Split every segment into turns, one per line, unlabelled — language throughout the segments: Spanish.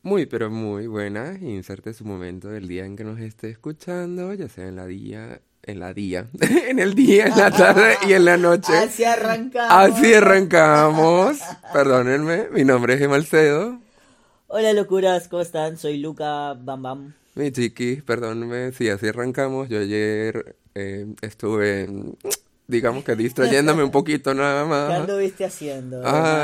Muy, pero muy buenas. Inserte su momento del día en que nos esté escuchando, ya sea en el día, en la tarde y en la noche.
Así arrancamos.
Así arrancamos. Perdónenme, mi nombre es Emalcedo.
Hola locuras, ¿cómo están? Soy Luca Bam Bam.
Mi chiquis, perdónenme, sí, así arrancamos. Yo ayer estuve, digamos que distrayéndome un poquito nada
¿Qué
más.
anduviste haciendo?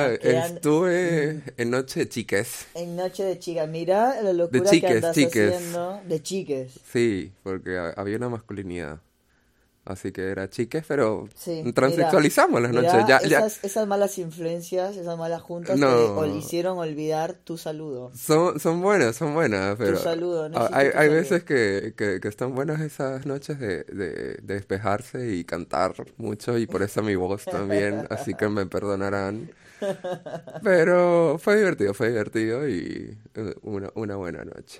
Estuve en Noche de Chiques.
En Noche de Chicas. Mira la
De
locura que
chiques,
andas
chiques.
haciendo de chiques.
Sí, porque había una masculinidad. Así que era chiques, pero
Sí,
transexualizamos las noches.
mira,
Ya,
esas malas influencias, esas malas juntas te
no.
hicieron olvidar tu saludo.
Son buenas,
Tu
pero
saludo, no existe
hay,
tu
hay
saludo.
veces que están buenas esas noches de despejarse y cantar mucho, y por eso mi voz también, así que me perdonarán. Pero fue divertido y una buena noche.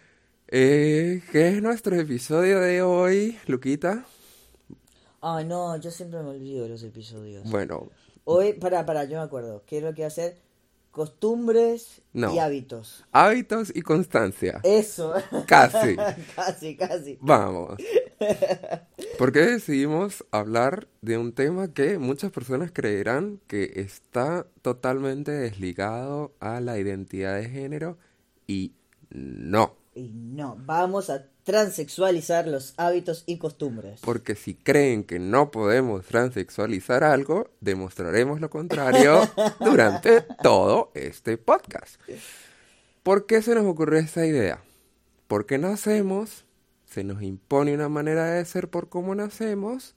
¿Qué es nuestro episodio de hoy, Luquita?
Ay, no, yo siempre me olvido de los episodios.
Bueno,
Hoy, para, yo me acuerdo. ¿Qué es lo que hacer? Costumbres y
no.
hábitos.
Hábitos y constancia.
Eso.
Casi.
Casi.
Vamos. ¿Por qué decidimos hablar de un tema que muchas personas creerán que está totalmente desligado a la identidad de género? Y no.
Y no, vamos a transexualizar los hábitos y costumbres.
Porque si creen que no podemos transexualizar algo, demostraremos lo contrario durante todo este podcast. ¿Por qué se nos ocurrió esta idea? Porque nacemos, se nos impone una manera de ser por cómo nacemos,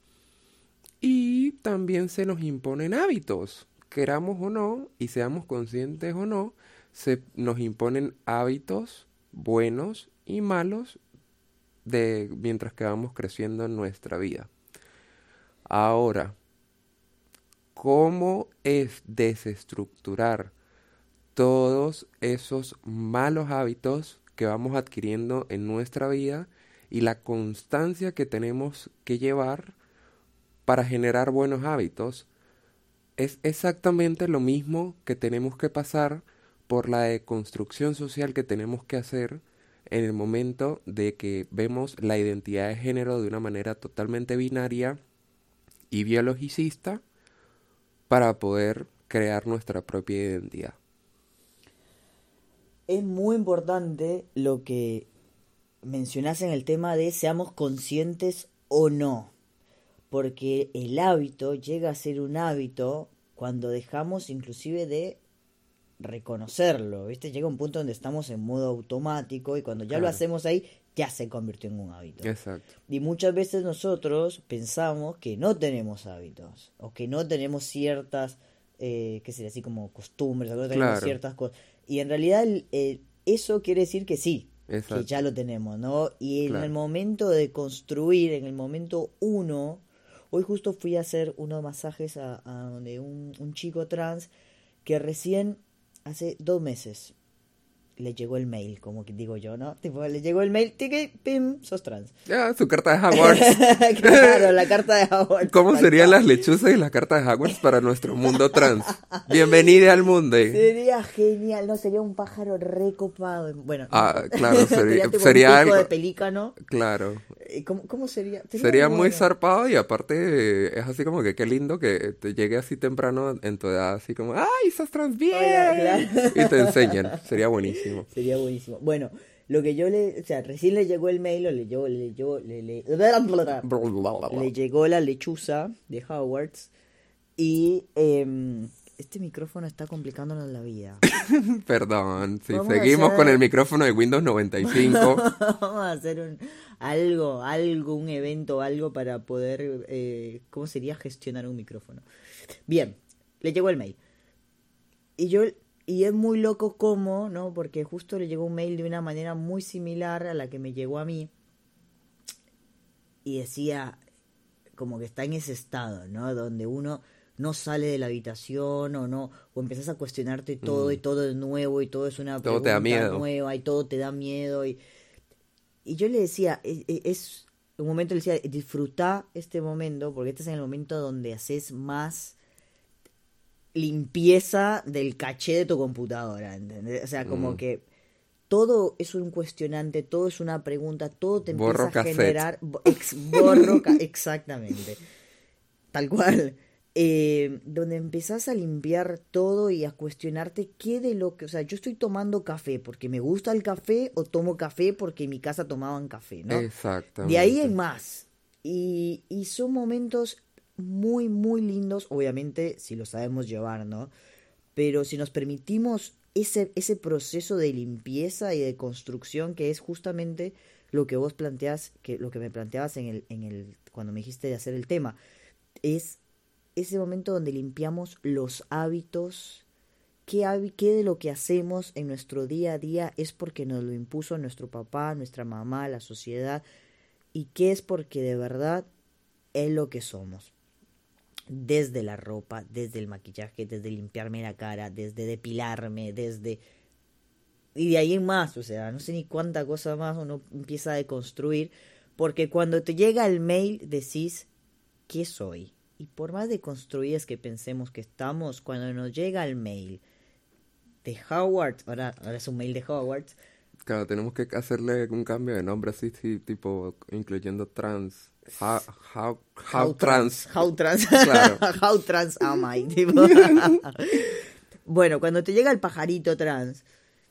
y también se nos imponen hábitos, queramos o no, y seamos conscientes o no, se nos imponen hábitos buenos y malos mientras que vamos creciendo en nuestra vida. Ahora, ¿cómo es desestructurar todos esos malos hábitos que vamos adquiriendo en nuestra vida y la constancia que tenemos que llevar para generar buenos hábitos? Es exactamente lo mismo que tenemos que pasar por la deconstrucción social que tenemos que hacer en el momento de que vemos la identidad de género de una manera totalmente binaria y biologicista para poder crear nuestra propia identidad.
Es muy importante lo que mencionás en el tema de seamos conscientes o no. Porque el hábito llega a ser un hábito cuando dejamos inclusive de reconocerlo, ¿viste? Llega un punto donde estamos en modo automático y cuando ya lo
Claro,
hacemos ahí, ya se convirtió en un hábito.
exacto.
Y muchas veces nosotros pensamos que no tenemos hábitos o que no tenemos ciertas, qué sería así como costumbres, o que no tenemos
Claro,
ciertas cosas. Y en realidad eso quiere decir que sí, que ya
exacto.
lo tenemos, ¿no? Y en el
Claro.
momento de construir, en el momento uno, hoy justo fui a hacer unos masajes a donde un chico trans que recién hace 2 meses le llegó el mail, como que digo yo, ¿no? Tipo, le llegó el mail, tiki, pim, sos trans.
Ya, su carta de Hogwarts.
Claro, la carta de Howard,
¿Cómo
tal
serían
cual.
las lechuzas y las cartas de Hogwarts para nuestro mundo trans? Bienvenida al mundo.
Sería genial, no, sería un pájaro recopado. Bueno, no
Ah,
importa.
claro,
Sería tipo un
sería
pico
algo.
de pelícano.
Claro.
¿Cómo sería? Sería
Sería muy
bueno.
zarpado, y aparte es así como que qué lindo que te llegue así temprano en tu edad, así como, ¡ay, sos trans
Oiga,
bien!
claro.
Y te enseñan. Sería buenísimo.
Sería buenísimo. Bueno, lo que yo o sea, recién le llegó el mail, o le llegó la lechuza de Hogwarts y este micrófono está complicándonos la vida.
Perdón, si
Vamos a
seguimos con el
hacer,
micrófono de Windows 95.
vamos a hacer un evento, algo para poder, ¿cómo sería gestionar un micrófono? Bien, le llegó el mail. Y yo, y es muy loco cómo, ¿no? Porque justo le llegó un mail de una manera muy similar a la que me llegó a mí. Y decía, como que está en ese estado, ¿no? Donde uno no sale de la habitación o no, o empezás a cuestionarte todo y
Mm,
todo es nuevo y todo es una
todo te da
pregunta
miedo.
nueva y todo te da miedo. Y yo le decía, es un momento, le decía, disfruta este momento porque este es en el momento donde haces más limpieza del caché de tu computadora, ¿entendés? O sea, como
Mm,
que todo es un cuestionante, todo es una pregunta, todo te empieza
Borro
a
cassette.
generar, exactamente, tal cual, donde empezás a limpiar todo y a cuestionarte qué de lo que, o sea, yo estoy tomando café porque me gusta el café o tomo café porque en mi casa tomaban café, ¿no? De ahí en
Exactamente.
más. Y son momentos muy, muy lindos, obviamente, si lo sabemos llevar, ¿no? Pero si nos permitimos ese proceso de limpieza y de construcción que es justamente lo que vos planteás, que lo que me planteabas cuando me dijiste de hacer el tema, es ese momento donde limpiamos los hábitos, qué de lo que hacemos en nuestro día a día es porque nos lo impuso nuestro papá, nuestra mamá, la sociedad, y qué es porque de verdad es lo que somos. Desde la ropa, desde el maquillaje, desde limpiarme la cara, desde depilarme, desde... Y de ahí en más, o sea, no sé ni cuánta cosa más uno empieza a deconstruir, porque cuando te llega el mail decís, ¿qué soy? Y por más deconstruidas que pensemos que estamos, cuando nos llega el mail de Howard, ahora es un mail de Howard,
Claro, tenemos que hacerle un cambio de nombre así, sí, tipo, incluyendo trans. How, how, how trans.
how trans,
Claro.
how trans am I, tipo. Bueno, cuando te llega el pajarito trans,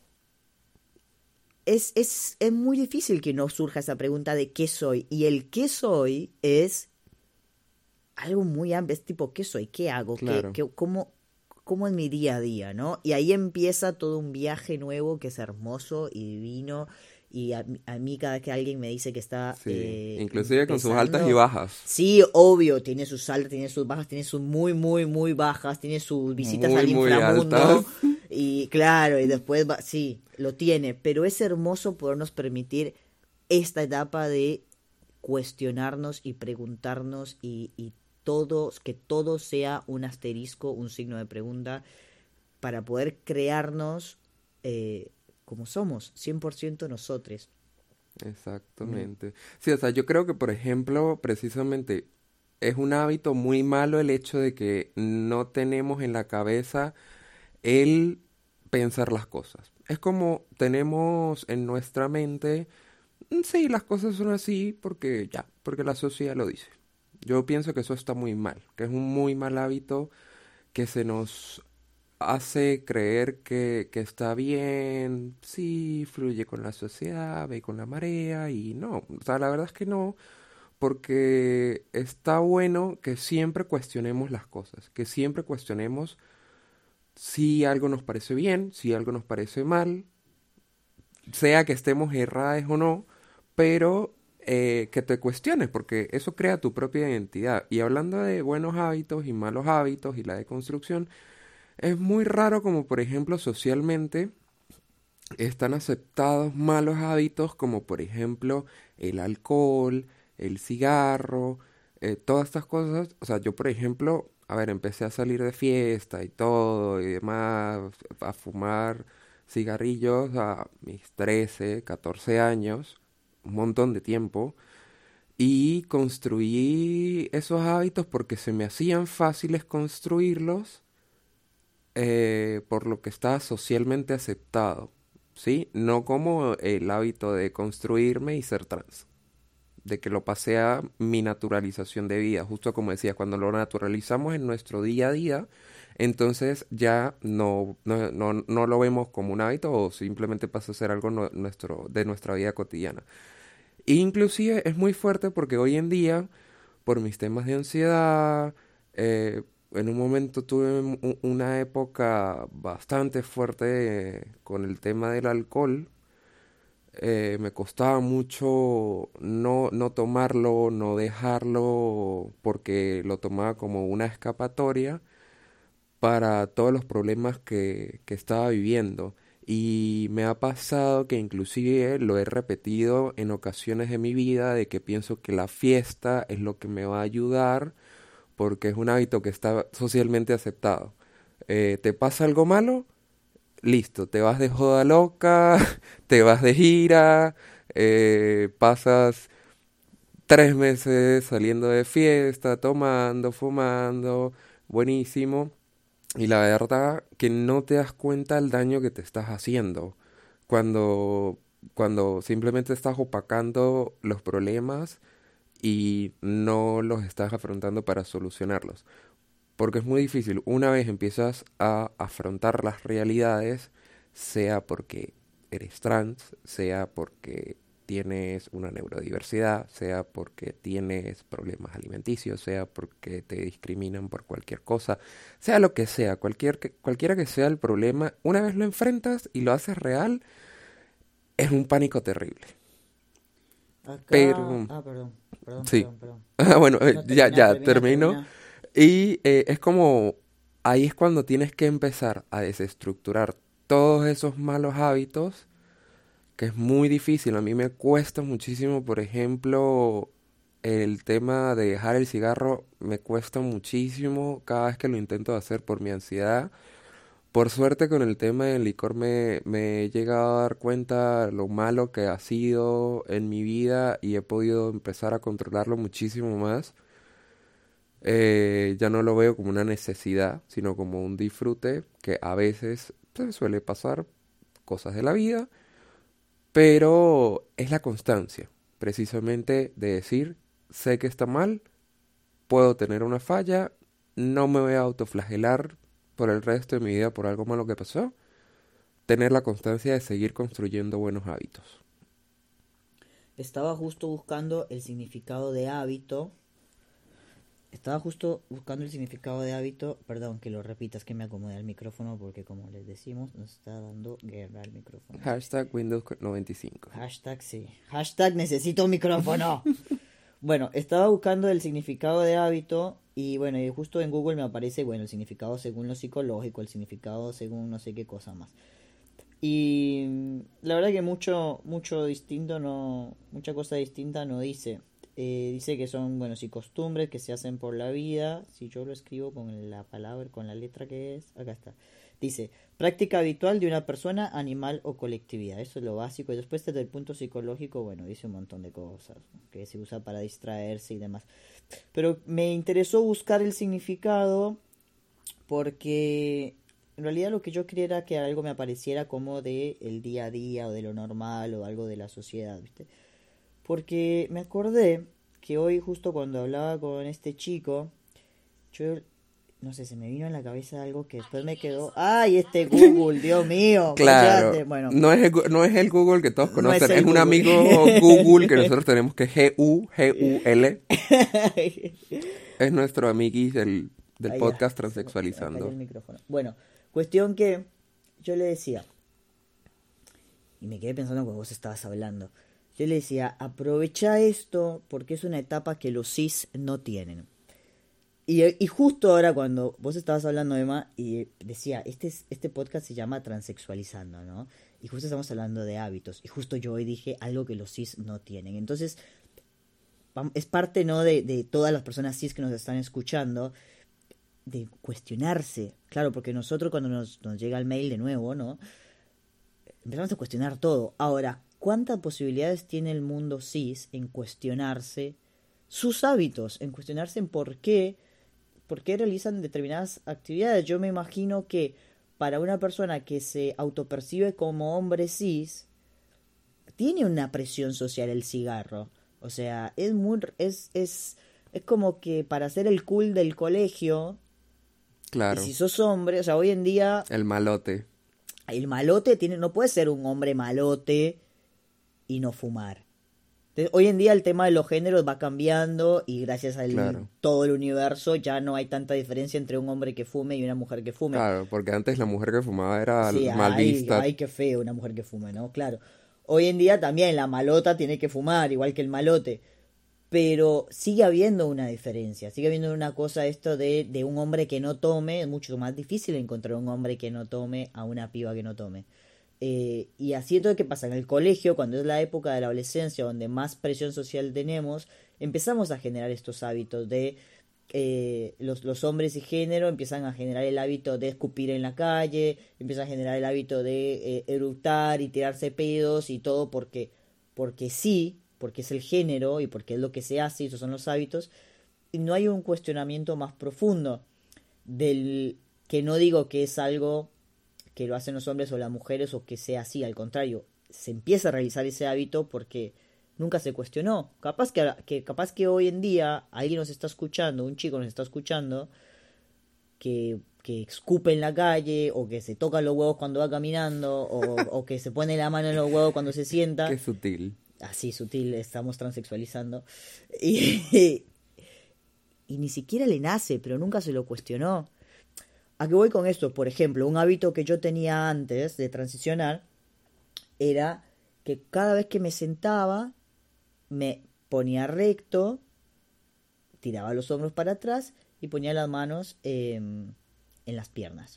es muy difícil que no surja esa pregunta de qué soy. Y el qué soy es algo muy amplio, es tipo, ¿qué soy? ¿Qué hago?
Claro.
¿Cómo es mi día a día, no? Y ahí empieza todo un viaje nuevo que es hermoso y divino. Y a mí cada vez que alguien me dice que está
Sí. Inclusive con sus altas y
empezando,
bajas.
sí, obvio, tiene sus altas, tiene sus bajas, tiene sus muy, muy, muy bajas, tiene sus visitas
Muy,
al
muy altas.
inframundo. Y claro, y después va, sí, lo tiene. Pero es hermoso podernos permitir esta etapa de cuestionarnos y preguntarnos y que todo sea un asterisco, un signo de pregunta, para poder crearnos como somos, 100% nosotros. ¿No?
Exactamente. Sí, o sea, yo creo que, por ejemplo, precisamente es un hábito muy malo el hecho de que no tenemos en la cabeza el pensar las cosas. Es como tenemos en nuestra mente, sí, las cosas son así porque ya, porque la sociedad lo dice. Yo pienso que eso está muy mal, que es un muy mal hábito que se nos hace creer que está bien, sí, fluye con la sociedad, ve con la marea y no, o sea, la verdad es que no, porque está bueno que siempre cuestionemos las cosas, que siempre cuestionemos si algo nos parece bien, si algo nos parece mal, sea que estemos errados o no, pero que te cuestiones, porque eso crea tu propia identidad. Y hablando de buenos hábitos y malos hábitos y la deconstrucción, es muy raro como por ejemplo socialmente están aceptados malos hábitos como por ejemplo el alcohol, el cigarro, todas estas cosas. O sea, yo por ejemplo, a ver, empecé a salir de fiesta y todo y demás, a fumar cigarrillos a mis 13 14 años, un montón de tiempo. Y construí esos hábitos porque se me hacían fáciles construirlos por lo que está socialmente aceptado, ¿sí? No como el hábito de construirme y ser trans, de que lo pasé a mi naturalización de vida, justo como decía, cuando lo naturalizamos en nuestro día a día, entonces ya no lo vemos como un hábito o simplemente pasa a ser algo de nuestra vida cotidiana. E inclusive es muy fuerte porque hoy en día, por mis temas de ansiedad, en un momento tuve una época bastante fuerte con el tema del alcohol. Me costaba mucho no tomarlo, no dejarlo, porque lo tomaba como una escapatoria para todos los problemas que estaba viviendo. Y me ha pasado que inclusive lo he repetido en ocasiones de mi vida de que pienso que la fiesta es lo que me va a ayudar porque es un hábito que está socialmente aceptado. ¿Te pasa algo malo? Listo, te vas de joda loca, te vas de gira, pasas 3 meses saliendo de fiesta, tomando, fumando, buenísimo. Y la verdad que no te das cuenta el daño que te estás haciendo cuando, cuando simplemente estás opacando los problemas y no los estás afrontando para solucionarlos. Porque es muy difícil. Una vez empiezas a afrontar las realidades, sea porque eres trans, sea porque tienes una neurodiversidad, sea porque tienes problemas alimenticios, sea porque te discriminan por cualquier cosa, sea lo que sea, cualquiera que sea el problema, una vez lo enfrentas y lo haces real, es un pánico terrible.
Acá...
Pero,
Ah, perdón, perdón,
sí.
perdón, perdón.
Bueno,
No,
ya termino.
termina.
Y es como, ahí es cuando tienes que empezar a desestructurar todos esos malos hábitos, que es muy difícil. A mí me cuesta muchísimo, por ejemplo, el tema de dejar el cigarro, me cuesta muchísimo cada vez que lo intento hacer por mi ansiedad. Por suerte con el tema del licor me he llegado a dar cuenta lo malo que ha sido en mi vida y he podido empezar a controlarlo muchísimo más. Ya no lo veo como una necesidad, sino como un disfrute que a veces pues, suele pasar cosas de la vida, pero es la constancia, precisamente de decir, sé que está mal, puedo tener una falla, no me voy a autoflagelar por el resto de mi vida por algo malo que pasó, tener la constancia de seguir construyendo buenos hábitos.
Estaba justo buscando el significado de hábito. Estaba justo buscando el significado de hábito. Perdón que lo repitas, que me acomodé al micrófono porque como les decimos, nos está dando guerra el micrófono.
Hashtag Windows 95.
Hashtag sí. Hashtag necesito un micrófono. Bueno, estaba buscando el significado de hábito y bueno, y justo en Google me aparece, bueno, el significado según lo psicológico, el significado según no sé qué cosa más. Y la verdad que mucho distinto no, mucha cosa distinta no dice. Dice que son, bueno, sí, costumbres que se hacen por la vida. Si yo lo escribo con la palabra, con la letra que es, acá está. Dice, práctica habitual de una persona, animal o colectividad. Eso es lo básico. Y después desde el punto psicológico, bueno, dice un montón de cosas, ¿no? Que se usa para distraerse y demás. Pero me interesó buscar el significado porque en realidad lo que yo quería era que algo me apareciera como de el día a día o de lo normal o algo de la sociedad, ¿viste? Porque me acordé que hoy justo cuando hablaba con este chico, yo no sé, se me vino en la cabeza algo que después me quedó, ay, este Google, Dios mío,
Claro,
cállate. Bueno,
no es el Google que todos
no es
conocen, es
el
un
Google.
amigo Google que nosotros tenemos que es Gul, es nuestro amiguis del
Ahí ya,
podcast
se me cayó el
Transexualizando.
micrófono. Bueno, cuestión que yo le decía, y me quedé pensando cuando vos estabas hablando. Yo le decía, aprovecha esto porque es una etapa que los cis no tienen. Y justo ahora cuando vos estabas hablando, Emma, y decía, este podcast se llama Transexualizando, ¿no? Y justo estamos hablando de hábitos. Y justo yo hoy dije algo que los cis no tienen. Entonces, es parte, ¿no? De todas las personas cis que nos están escuchando, de cuestionarse. Claro, porque nosotros cuando nos llega el mail de nuevo, ¿no? Empezamos a cuestionar todo. Ahora, ¿cuántas posibilidades tiene el mundo cis en cuestionarse sus hábitos? En cuestionarse en por qué realizan determinadas actividades. Yo me imagino que para una persona que se autopercibe como hombre cis, tiene una presión social el cigarro. O sea, es como que para ser el cool del colegio, y
Claro,
si sos hombre, o sea, hoy en día
el malote,
el malote no puede ser un hombre malote y no fumar. Entonces, hoy en día el tema de los géneros va cambiando y gracias a
claro.
todo el universo ya no hay tanta diferencia entre un hombre que fume y una mujer que fume.
Claro, porque antes la mujer que fumaba era
Sí,
mal vista.
ay, qué feo una mujer que fume, ¿no? Claro. Hoy en día también la malota tiene que fumar, igual que el malote. Pero sigue habiendo una diferencia, sigue habiendo una cosa esto de un hombre que no tome, es mucho más difícil encontrar un hombre que no tome a una piba que no tome. Y así es todo que pasa en el colegio, cuando es la época de la adolescencia, donde más presión social tenemos, empezamos a generar estos hábitos de los hombres y género empiezan a generar el hábito de escupir en la calle, empiezan a generar el hábito de eructar y tirarse pedos y todo porque sí, porque es el género y porque es lo que se hace y esos son los hábitos, y no hay un cuestionamiento más profundo del que no digo que es algo que lo hacen los hombres o las mujeres o que sea así, al contrario, se empieza a realizar ese hábito porque nunca se cuestionó. Capaz que hoy en día alguien nos está escuchando, un chico nos está escuchando que escupe en la calle o que se toca los huevos cuando va caminando o que se pone la mano en los huevos cuando se
Qué
sienta.
sutil.
Así sutil, estamos transexualizando. Y, y ni siquiera le nace, pero nunca se lo cuestionó. ¿A qué voy con esto? Por ejemplo, un hábito que yo tenía antes de transicionar era que cada vez que me sentaba me ponía recto, tiraba los hombros para atrás y ponía las manos en las piernas.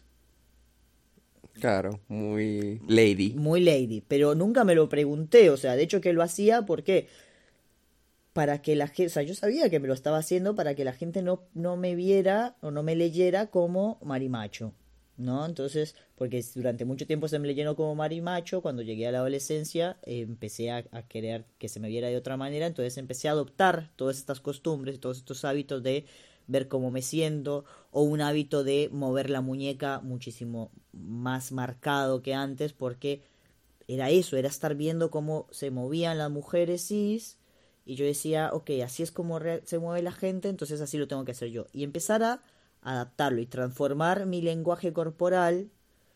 Claro, muy lady.
Muy lady, pero nunca me lo pregunté, o sea, de hecho que lo hacía porque para que la gente, o sea, yo sabía que me lo estaba haciendo para que la gente no me viera o no me leyera como marimacho, ¿no? Entonces, porque durante mucho tiempo se me leyó como marimacho, cuando llegué a la adolescencia empecé a querer que se me viera de otra manera, entonces empecé a adoptar todas estas costumbres, todos estos hábitos de ver cómo me siento, o un hábito de mover la muñeca muchísimo más marcado que antes, porque era eso, era estar viendo cómo se movían las mujeres cis, y yo decía, ok, así es como se mueve la gente, entonces así lo tengo que hacer yo. Y empezar a adaptarlo y transformar mi lenguaje corporal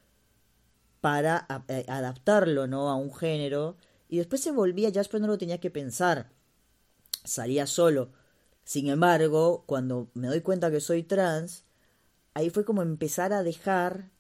para adaptarlo, ¿no? A un género. Y después se volvía, ya después no lo tenía que pensar, salía solo. Sin embargo, cuando me doy cuenta que soy trans, ahí fue como empezar a dejar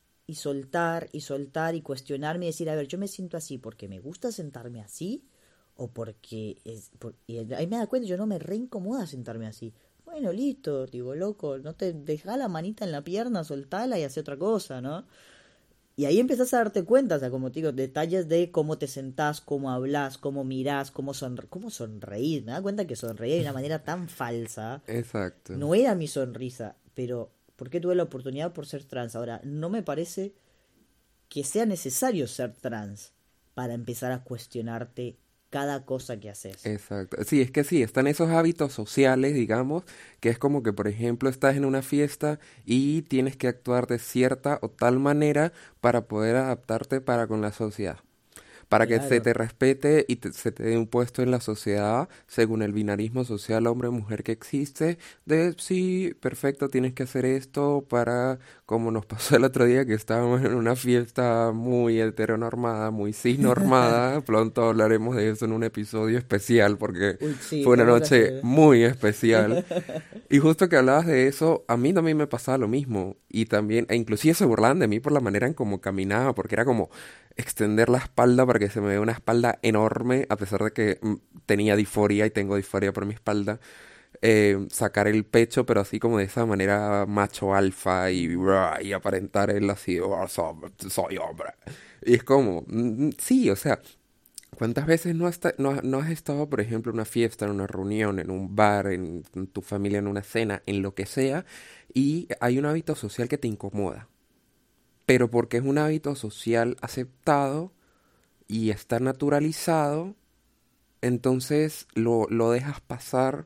y soltar y cuestionarme y decir, a ver, yo me siento así porque me gusta sentarme así o porque y ahí me da cuenta, yo no me reincomoda sentarme así. Bueno, listo, digo, loco, no te deja la manita en la pierna, soltala y hace otra cosa, ¿no? Y ahí empezás a darte cuenta, o sea, como te digo, detalles de cómo te sentás, cómo hablas, cómo mirás, cómo sonreír. Me da cuenta que sonreía de una manera tan falsa.
Exacto.
No era mi sonrisa, pero ¿por qué tuve la oportunidad por ser trans? Ahora, no me parece que sea necesario ser trans para empezar a cuestionarte cada cosa que haces.
Exacto. Sí, es que sí, están esos hábitos sociales, digamos, que es como que, por ejemplo, estás en una fiesta y tienes que actuar de cierta o tal manera para poder adaptarte para con la sociedad. Para que se
Claro.
te respete y se te dé un puesto en la sociedad según el binarismo social hombre-mujer que existe, de sí, perfecto, tienes que hacer esto para, como nos pasó el otro día que estábamos en una fiesta muy heteronormada, muy cisnormada, pronto hablaremos de eso en un episodio especial porque
Uy, sí,
fue una
tenemos que
noche
hacer.
muy especial. Y justo que hablabas de eso, a mí también me pasaba lo mismo. Y también, e inclusive se burlaban de mí por la manera en cómo caminaba, porque era como extender la espalda para que se me vea una espalda enorme, a pesar de que tenía disforia y tengo disforia por mi espalda. Sacar el pecho, pero así como de esa manera macho alfa y aparentar él así, "Oh, soy hombre". Y es como, sí, o sea, ¿cuántas veces no has estado, por ejemplo, en una fiesta, en una reunión, en un bar, en tu familia, en una cena, en lo que sea, y hay un hábito social que te incomoda? Pero porque es un hábito social aceptado y está naturalizado, entonces lo dejas pasar,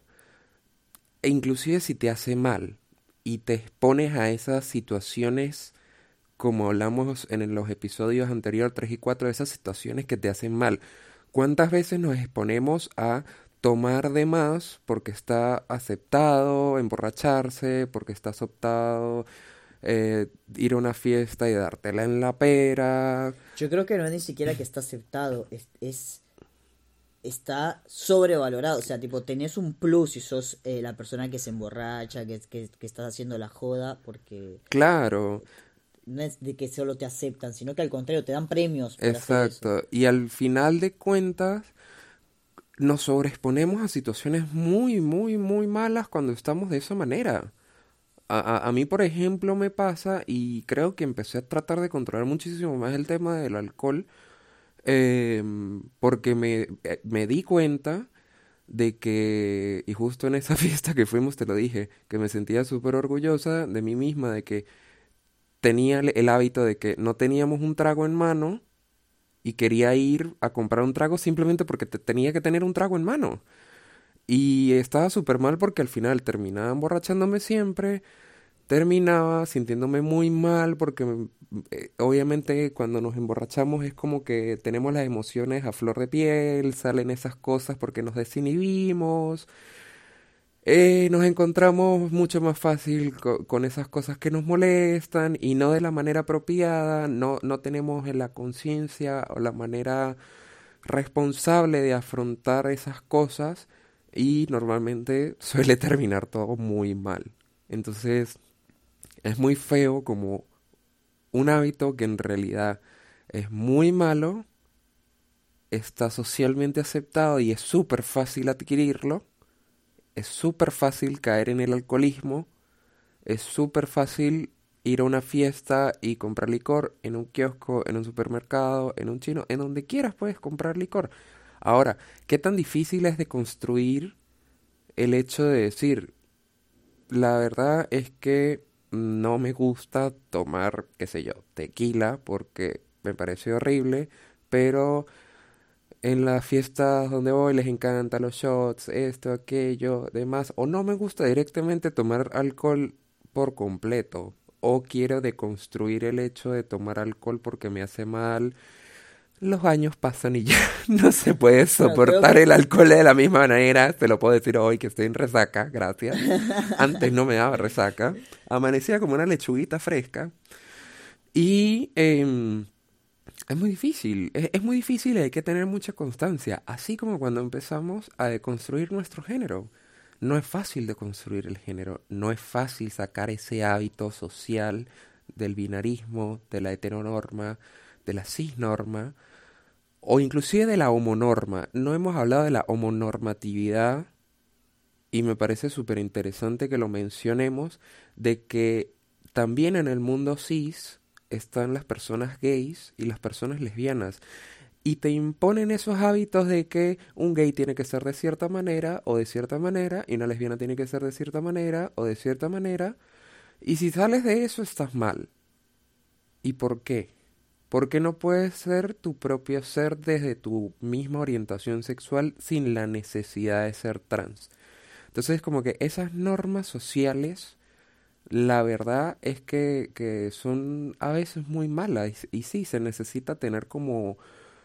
e inclusive si te hace mal y te expones a esas situaciones, como hablamos en los episodios anteriores 3 y 4, esas situaciones que te hacen mal. ¿Cuántas veces nos exponemos a tomar de más porque está aceptado emborracharse, porque está aceptado ir a una fiesta y dártela en la pera?
Yo creo que no es ni siquiera que está aceptado, está sobrevalorado. O sea, tipo, tenés un plus si sos la persona que se emborracha, que estás haciendo la joda, porque
Claro,
no es de que solo te aceptan, sino que al contrario, te dan premios por hacer eso.
exacto. Y al final de cuentas, nos sobreexponemos a situaciones muy, muy, muy malas cuando estamos de esa manera. A mí, por ejemplo, me pasa y creo que empecé a tratar de controlar muchísimo más el tema del alcohol, porque me di cuenta de que, y justo en esa fiesta que fuimos te lo dije, que me sentía súper orgullosa de mí misma, de que tenía el hábito de que no teníamos un trago en mano y quería ir a comprar un trago simplemente porque tenía que tener un trago en mano. Y estaba súper mal porque al final terminaba emborrachándome siempre, terminaba sintiéndome muy mal porque obviamente cuando nos emborrachamos es como que tenemos las emociones a flor de piel, salen esas cosas porque nos desinhibimos, nos encontramos mucho más fácil con esas cosas que nos molestan y no de la manera apropiada, no tenemos la conciencia o la manera responsable de afrontar esas cosas y normalmente suele terminar todo muy mal. Entonces es muy feo como un hábito que en realidad es muy malo, está socialmente aceptado y es súper fácil adquirirlo, es súper fácil caer en el alcoholismo, es súper fácil ir a una fiesta y comprar licor en un kiosco, en un supermercado, en un chino, en donde quieras puedes comprar licor. Ahora, ¿qué tan difícil es de construir el hecho de decir, la verdad es que no me gusta tomar, qué sé yo, tequila porque me parece horrible, pero en las fiestas donde voy les encantan los shots, esto, aquello, demás, o no me gusta directamente tomar alcohol por completo, o quiero deconstruir el hecho de tomar alcohol porque me hace mal. Los años pasan y ya no se puede
Bueno, creo
soportar
que
el alcohol de la misma manera. Te lo puedo decir hoy que estoy en resaca, gracias. Antes no me daba resaca. Amanecía como una lechuguita fresca. Y es muy difícil, es muy difícil y hay que tener mucha constancia. Así como cuando empezamos a deconstruir nuestro género. No es fácil deconstruir el género. No es fácil sacar ese hábito social del binarismo, de la heteronorma, de la cisnorma o inclusive de la homonorma. No hemos hablado de la homonormatividad y me parece súper interesante que lo mencionemos, de que también en el mundo cis están las personas gays y las personas lesbianas. Y te imponen esos hábitos de que un gay tiene que ser de cierta manera o de cierta manera y una lesbiana tiene que ser de cierta manera o de cierta manera. Y si sales de eso estás mal. ¿Y por qué? Porque no puedes ser tu propio ser desde tu misma orientación sexual sin la necesidad de ser trans. Entonces, como que esas normas sociales, la verdad es que son a veces muy malas. Y sí, se necesita tener como,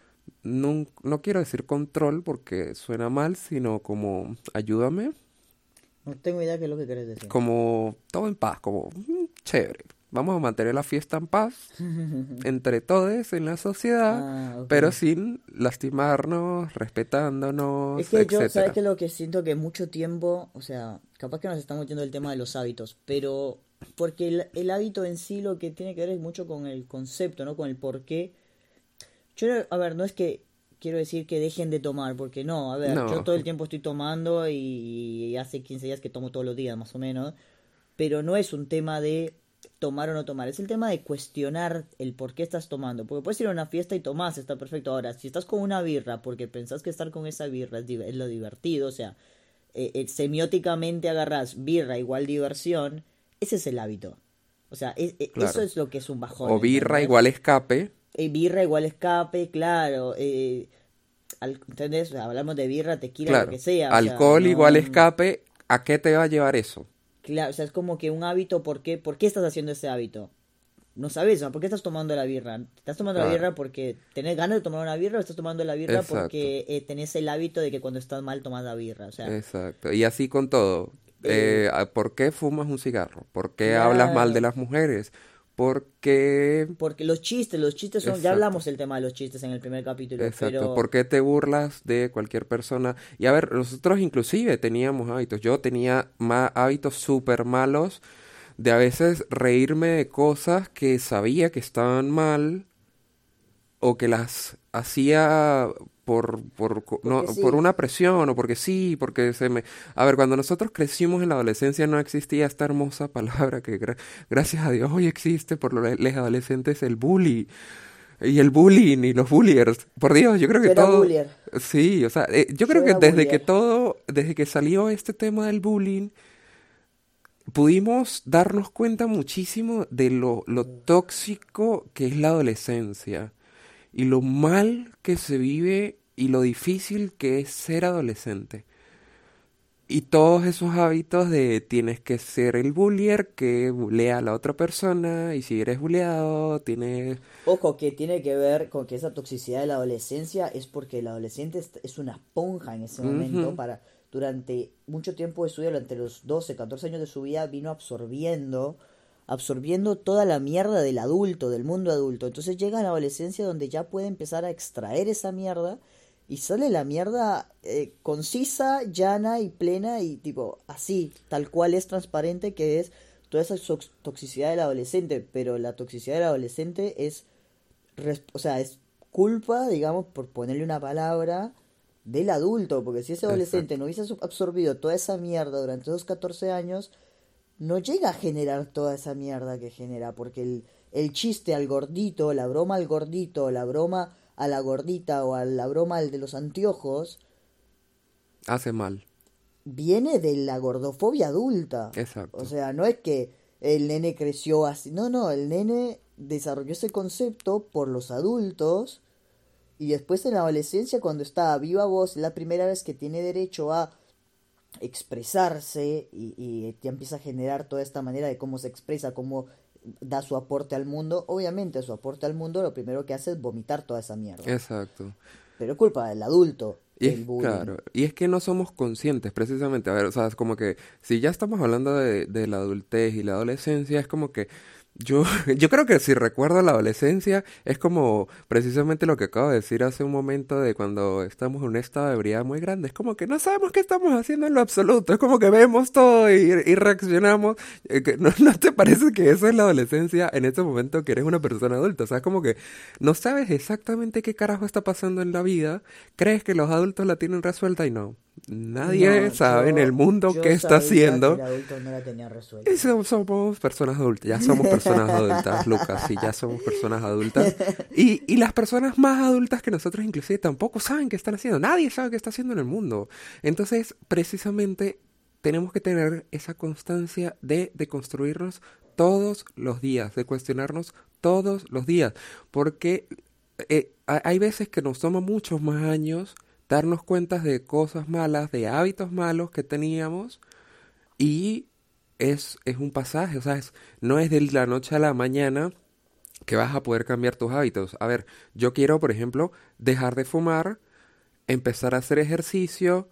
no quiero decir control porque suena mal, sino como, ayúdame,
no tengo idea qué es lo que querés decir.
como todo en paz, como, chévere. Vamos a mantener la fiesta en paz entre todos en la sociedad,
Ah, ok.
pero sin lastimarnos,
Es
respetándonos,
que yo, ¿sabes
etcétera.
qué? Lo que siento que mucho tiempo, o sea, capaz que nos estamos metiendo el tema de los hábitos, pero porque el hábito en sí lo que tiene que ver es mucho con el concepto, ¿no? Con el por qué. Yo, a ver, no es que quiero decir que dejen de tomar, porque no, a ver, yo
No,
todo el tiempo estoy tomando y hace 15 días que tomo todos los días, más o menos, pero no es un tema de tomar o no tomar, es el tema de cuestionar el por qué estás tomando, porque puedes ir a una fiesta y tomás, está perfecto. Ahora, si estás con una birra porque pensás que estar con esa birra es lo divertido, o sea, semióticamente agarrás birra igual diversión, ese es el hábito. O sea, eso
claro.
es lo que es un
O
bajón,
birra
¿entendés?
igual escape,
Birra igual escape, claro. ¿Entendés? O sea, hablamos de birra, tequila, lo que
claro.
sea. O sea,
Alcohol igual
no.
escape, ¿a qué te va a llevar eso?
Claro, o sea, es como que un hábito, por qué estás haciendo ese hábito? No sabes, ¿no? ¿Por qué estás tomando la birra? ¿Estás tomando la
Claro,
birra porque tenés ganas de tomar una birra o estás tomando la birra
exacto,
porque tenés el hábito de que cuando estás mal tomas la birra? O sea,
exacto. Y así con todo.
eh,
¿Por qué fumas un cigarro? ¿Por qué hablas mal de
claro.
las mujeres? ¿Por qué?
Porque los chistes son, ya
Exacto.
hablamos del tema de los chistes en el primer capítulo,
Exacto,
pero
¿por qué te burlas de cualquier persona? Y a ver, nosotros inclusive teníamos hábitos, yo tenía hábitos súper malos de a veces reírme de cosas que sabía que estaban mal o que las hacía no,
porque
por
sí.
una presión o porque sí, porque se me... A ver, cuando nosotros crecimos en la adolescencia no existía esta hermosa palabra que gracias a Dios hoy existe por los adolescentes, el bully. Y el bullying y los bulliers. Por Dios, yo creo que
Yo era
todo...
bullier,
Sí, o sea, yo
yo
creo que
era
desde que
bullier.
todo, desde que salió este tema del bullying, pudimos darnos cuenta muchísimo de lo tóxico que es la adolescencia y lo mal que se vive y lo difícil que es ser adolescente. Y todos esos hábitos de tienes que ser el bullier que bulea a la otra persona y si eres bulleado tienes...
Ojo, que tiene que ver con que esa toxicidad de la adolescencia es porque el adolescente es una esponja en ese momento
Ujú,
para, durante mucho tiempo de su vida, durante los 12 14 años de su vida, vino absorbiendo toda la mierda del adulto, del mundo adulto. Entonces llega a la adolescencia donde ya puede empezar a extraer esa mierda y sale la mierda concisa, llana y plena y tipo así, tal cual es transparente que es toda esa toxicidad del adolescente, pero la toxicidad del adolescente es o sea, es culpa, digamos, por ponerle una palabra, del adulto, porque si ese adolescente
exacto.
no hubiese absorbido toda esa mierda durante esos 14 años, no llega a generar toda esa mierda que genera, porque el chiste al gordito, la broma al gordito, la broma a la gordita o a la broma al de los anteojos,
Hace mal.
viene de la gordofobia adulta. O
Exacto.
sea, no es que el nene creció así, no, no, el nene desarrolló ese concepto por los adultos y después en la adolescencia cuando está a viva voz, es la primera vez que tiene derecho a expresarse y ya empieza a generar toda esta manera de cómo se expresa, cómo da su aporte al mundo. Obviamente su aporte al mundo lo primero que hace es vomitar toda esa mierda.
Exacto.
Pero es culpa del adulto,
Y es
el bullying.
claro, y es que no somos conscientes precisamente, a ver, o sea, es como que si ya estamos hablando de la adultez y la adolescencia, es como que yo, yo creo que si recuerdo la adolescencia, es como precisamente lo que acabo de decir hace un momento de cuando estamos en un estado de ebriedad muy grande, es como que no sabemos qué estamos haciendo en lo absoluto, es como que vemos todo y reaccionamos. ¿No te parece que eso es la adolescencia en este momento que eres una persona adulta? O sea, es como que no sabes exactamente qué carajo está pasando en la vida. ¿Crees que los adultos la tienen resuelta? Y no. Nadie
No,
sabe en el mundo qué
yo
está
sabía que el
haciendo.
adulto no la tenía
Y
resuelta.
somos personas adultas. Ya somos personas adultas, Lucas. Sí, ya somos personas adultas. Y las personas más adultas que nosotros inclusive tampoco saben qué están haciendo. Nadie sabe qué está haciendo en el mundo. Entonces, precisamente, tenemos que tener esa constancia de construirnos todos los días, de cuestionarnos todos los días. Porque hay veces que nos toma muchos más años darnos cuenta de cosas malas, de hábitos malos que teníamos y es un pasaje, o sea, no es de la noche a la mañana que vas a poder cambiar tus hábitos. A ver, yo quiero, por ejemplo, dejar de fumar, empezar a hacer ejercicio.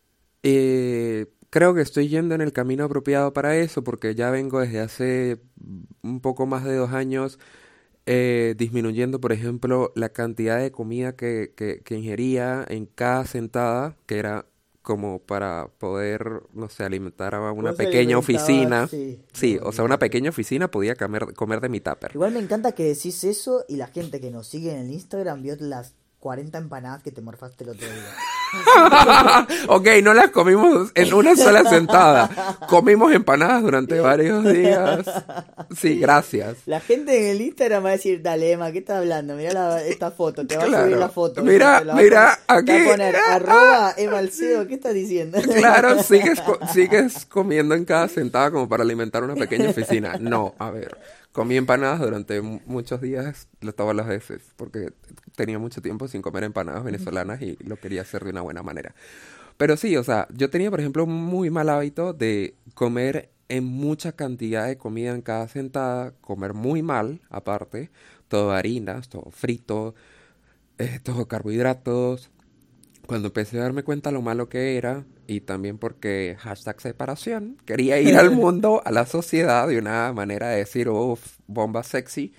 Creo que estoy yendo en el camino apropiado para eso porque ya vengo desde hace un poco más de 2 años disminuyendo, por ejemplo, la cantidad de comida que ingería en cada sentada, que era como para poder, no sé, alimentar a una
Vos
pequeña
alimentabas,
oficina.
sí, no,
Sí, o sea, una
olvídate.
pequeña oficina podía comer de mi tupper.
Igual me encanta que decís eso y la gente que nos sigue en el Instagram vio las 40 empanadas que te morfaste el otro día. Así que
Ok, no las comimos en una sola sentada. Comimos empanadas durante varios días. Sí, gracias.
la gente en el Instagram va a decir, dale Emma, ¿qué estás hablando? Mirá esta foto, te va a subir la
Claro.
foto,
Mira,
te la va a poner,
mira,
te
aquí.
va a poner arroba Emma Alcedo, ¿qué estás diciendo?
Claro, sigues comiendo en cada sentada como para alimentar una pequeña oficina. No, a ver, comí empanadas durante muchos días, todas las veces, porque tenía mucho tiempo sin comer empanadas venezolanas y lo quería hacer de una buena manera. Pero sí, o sea, yo tenía, por ejemplo, un muy mal hábito de comer en mucha cantidad de comida en cada sentada, comer muy mal, aparte, todo harinas, todo frito, todo carbohidratos. Cuando empecé a darme cuenta lo malo que era, y también porque hashtag separación, quería ir al mundo, a la sociedad, de una manera de decir, uff, bomba sexy,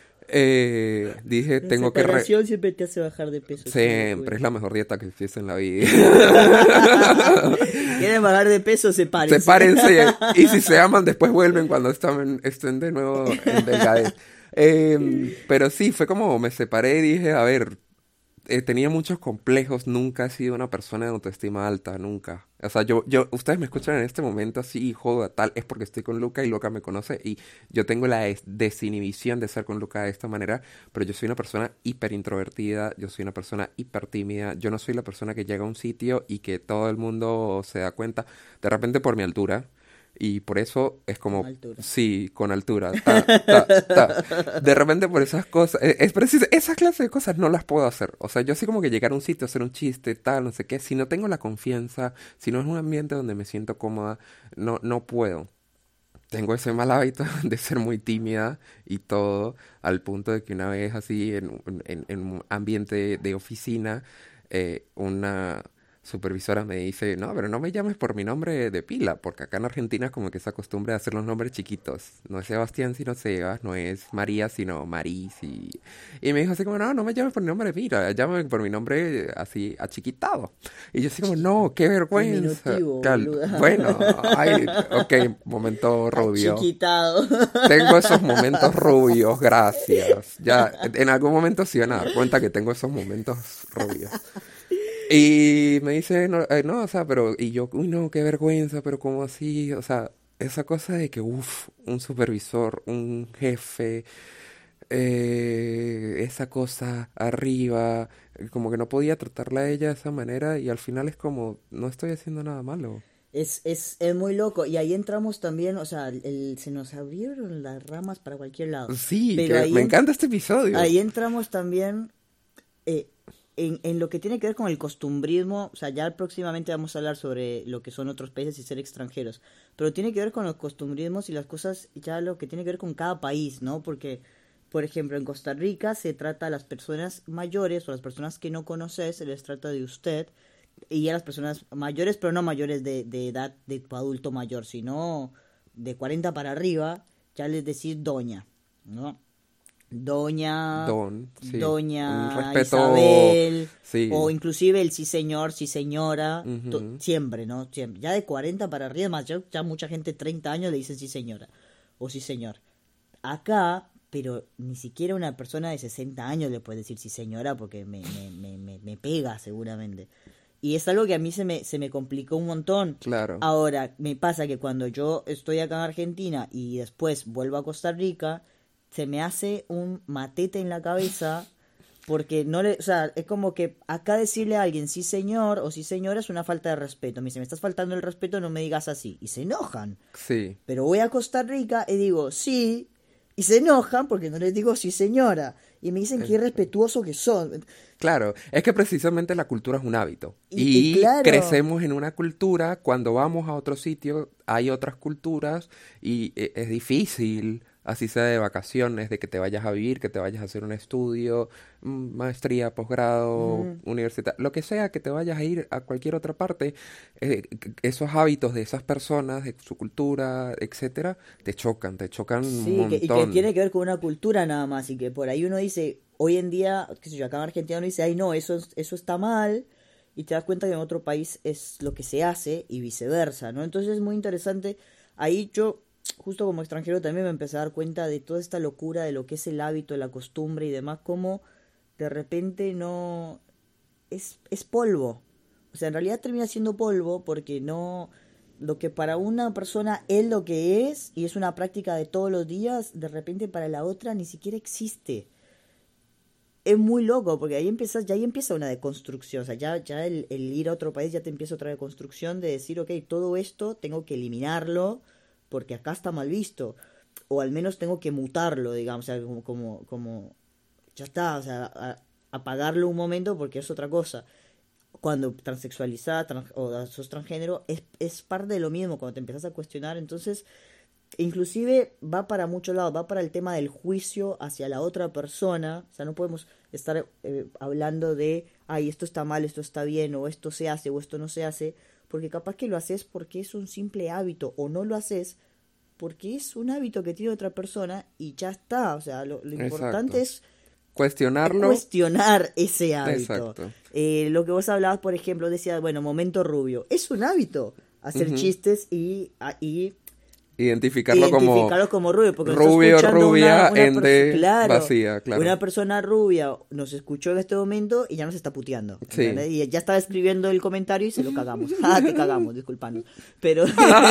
dije,
La
tengo que...
separación siempre te hace bajar de peso, che,
Siempre es la mejor dieta que existe en la vida.
¿Quieren bajar de peso? Sepárense.
Sepárense y si se aman después vuelven cuando estén de nuevo en delgadez. Pero sí, fue como me separé y dije, a ver, tenía muchos complejos, nunca he sido una persona de autoestima alta, nunca. O sea, ustedes me escuchan en este momento así, joda, tal, es porque estoy con Luca y Luca me conoce y yo tengo la desinhibición de ser con Luca de esta manera, pero yo soy una persona hiper introvertida, yo soy una persona hiper tímida, yo no soy la persona que llega a un sitio y que todo el mundo se da cuenta, de repente por mi altura, Y por eso es
Con
como,
altura.
sí, con altura, ta, ta, ta. De repente por esas cosas, es preciso, esas clases de cosas no las puedo hacer. O sea, yo así como que llegar a un sitio, hacer un chiste, tal, no sé qué, si no tengo la confianza, si no es un ambiente donde me siento cómoda, no puedo. Tengo ese mal hábito de ser muy tímida y todo, al punto de que una vez así en un ambiente de oficina, una supervisora me dice, no, pero no me llames por mi nombre de pila, porque acá en Argentina es como que se acostumbra a hacer los nombres chiquitos. No es Sebastián sino Sebas, no es María sino Maris. Y me dijo así como, no me llames por mi nombre de pila, llámame por mi nombre así achiquitado. Y yo así como, no, qué vergüenza.
Diminutivo, boluda.
Bueno, ay, ok, momento rubio.
Achiquitado.
Tengo esos momentos rubios, gracias. Ya, en algún momento se van a dar cuenta que tengo esos momentos rubios. Y me dice, no, o sea, pero, y yo, uy, no, qué vergüenza, pero ¿cómo así? O sea, esa cosa de que, uff, un supervisor, un jefe, esa cosa arriba, como que no podía tratarla a ella de esa manera y al final es como, no estoy haciendo nada malo.
Es muy loco. Y ahí entramos también, o sea, se nos abrieron las ramas para cualquier lado.
Sí,
Pero
que me encanta este episodio.
ahí entramos también eh, en lo que tiene que ver con el costumbrismo. O sea, ya próximamente vamos a hablar sobre lo que son otros países y ser extranjeros. Pero tiene que ver con los costumbrismos y las cosas, ya lo que tiene que ver con cada país, ¿no? Porque, por ejemplo, en Costa Rica se trata a las personas mayores o las personas que no conoces, se les trata de usted. Y a las personas mayores, pero no mayores de edad de tu adulto mayor, sino de 40 para arriba, ya les decís doña, ¿no? Doña,
Don, sí, un
doña
respeto,
Isabel, o
sí,
inclusive el sí señor, sí señora,
ujú,
siempre, ¿no? Siempre. Ya de 40 para arriba, más ya mucha gente 30 años le dicen sí señora, o sí señor. Acá, pero ni siquiera una persona de 60 años le puede decir sí señora porque me pega seguramente. Y es algo que a mí se me complicó un montón.
claro,
Ahora, me pasa que cuando yo estoy acá en Argentina y después vuelvo a Costa Rica, se me hace un matete en la cabeza porque no le, o sea, es como que acá decirle a alguien sí señor o sí señora es una falta de respeto. Me dice, me estás faltando el respeto, no me digas así. Y se enojan.
sí.
Pero voy a Costa Rica y digo sí, y se enojan porque no les digo sí señora. Y me dicen qué irrespetuoso que son.
Claro, es que precisamente la cultura es un hábito.
Y
Y
claro,
crecemos en una cultura, cuando vamos a otro sitio hay otras culturas y es difícil, así sea de vacaciones, de que te vayas a vivir, que te vayas a hacer un estudio, maestría, posgrado,
mm,
universidad, lo que sea, que te vayas a ir a cualquier otra parte, esos hábitos de esas personas, de su cultura, etcétera, te chocan un
sí, y que
montón.
tiene que ver con una cultura nada más, y que por ahí uno dice, hoy en día, qué sé yo, acá en Argentina uno dice, ay no, eso está mal, y te das cuenta que en otro país es lo que se hace y viceversa, ¿no? Entonces es muy interesante. Ahí yo, justo como extranjero, también me empecé a dar cuenta de toda esta locura de lo que es el hábito, la costumbre y demás, como de repente no es polvo. O sea, en realidad termina siendo polvo porque no, lo que para una persona es lo que es y es una práctica de todos los días, de repente para la otra ni siquiera existe. Es muy loco porque ahí empieza una deconstrucción. O sea, ya el ir a otro país ya te empieza otra deconstrucción de decir, ok, todo esto tengo que eliminarlo porque acá está mal visto. O al menos tengo que mutarlo, digamos. O sea, como ya está, o sea, apagarlo un momento porque es otra cosa. Cuando transexualizada o sos transgénero, es parte de lo mismo cuando te empiezas a cuestionar. Entonces, inclusive va para muchos lados, va para el tema del juicio hacia la otra persona. O sea, no podemos estar hablando de, ay, esto está mal, esto está bien, o esto se hace, o esto no se hace, porque capaz que lo haces porque es un simple hábito, o no lo haces porque es un hábito que tiene otra persona y ya está. O sea, lo importante
Exacto.
es
Cuestionarlo,
cuestionar ese hábito.
exacto.
Lo que vos hablabas, por ejemplo, decía, bueno, momento rubio. Es un hábito hacer
Ujú.
chistes y
Identificarlo como
identificarlo como rubio, porque nos está
rubio,
escuchando
rubia,
una persona,
ende,
claro,
vacía, claro.
una persona rubia nos escuchó en este momento y ya nos está puteando,
Sí.
¿entendés? Y ya estaba escribiendo el comentario y se lo cagamos. Ah, te cagamos, disculpanos. Pero,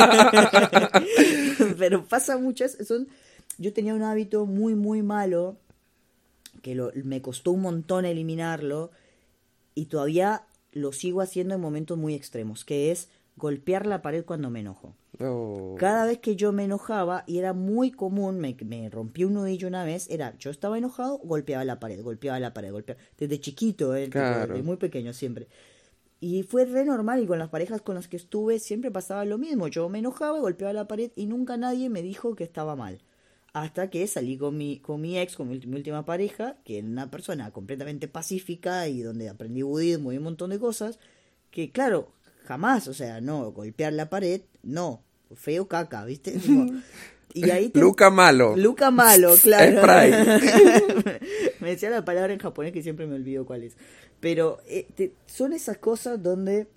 pero pasa mucho, yo tenía un hábito muy, muy malo que me costó un montón eliminarlo y todavía lo sigo haciendo en momentos muy extremos, que es golpear la pared cuando me enojo.
Oh,
Cada vez que yo me enojaba, y era muy común, me rompí un nudillo una vez, yo estaba enojado, golpeaba la pared, golpeaba. Desde chiquito, tipo,
claro.
desde muy pequeño siempre. Y fue re normal, y con las parejas con las que estuve siempre pasaba lo mismo. Yo me enojaba, golpeaba la pared y nunca nadie me dijo que estaba mal. Hasta que salí con mi ex, con mi última pareja, que era una persona completamente pacífica y donde aprendí budismo y un montón de cosas, que claro, jamás, o sea, no, golpear la pared, no, feo caca, ¿viste? Tipo, y ahí
Luca malo.
Luca malo, claro.
Spray.
Me decía la palabra en japonés que siempre me olvido cuál es. Pero son esas cosas donde